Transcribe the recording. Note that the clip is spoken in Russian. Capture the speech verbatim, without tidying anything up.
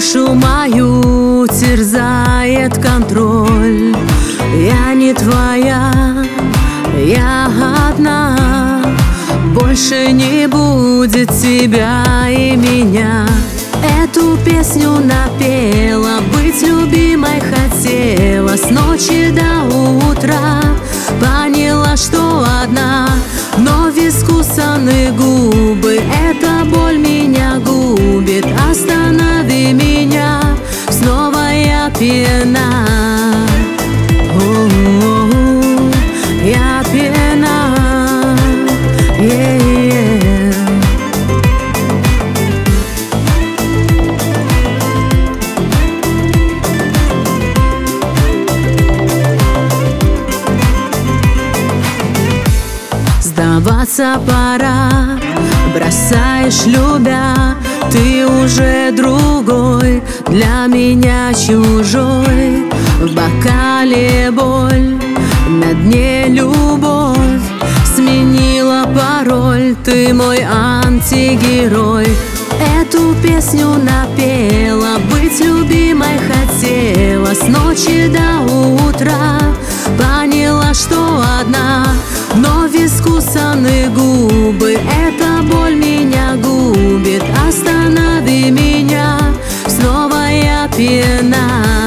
Душу мою терзает контроль. Я не твоя, я одна. Больше не будет тебя и меня. Эту песню напела, быть любимой хотела. С ночи до утра поняла, что одна. Но искусаны губы, эта боль меня губит. Останови меня, снова я пьяна. О-о-о, я пьяна. Yeah-yeah. Сдаваться пора, бросаешь, любя. Ты уже другой, для меня чужой. В бокале боль, на дне любовь. Сменила пароль, ты мой антигерой. Эту песню напела, быть любимой хотела. С ночи до утра поняла, что одна. Но искусаны губы, эта боль меня губит. Останови меня, снова я пьяна.